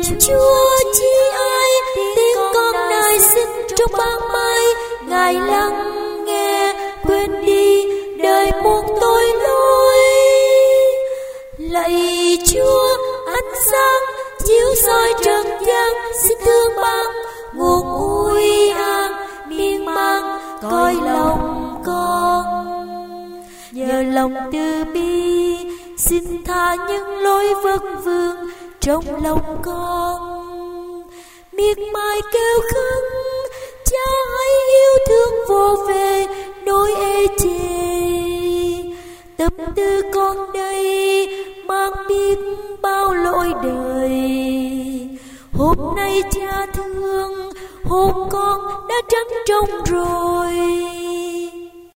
Chúa chi ai, tiếng con nài xin trong ban mai. Ngài lắng nghe, quên đi đời muôn tội lỗi. Lạy Chúa, ánh sáng chiếu soi trần gian, xin thương ban nguồn ui an miên man cõi lòng con. Nhờ lòng từ bi, xin tha những lỗi vất vưởng trong lòng con. Miệt mài kêu khấn, Cha hãy yêu thương vô về nỗi ê chề. Tâm tư con đây mang biết bao lỗi đời. Hôm nay Cha thương, hồn con đã trắng trong rồi.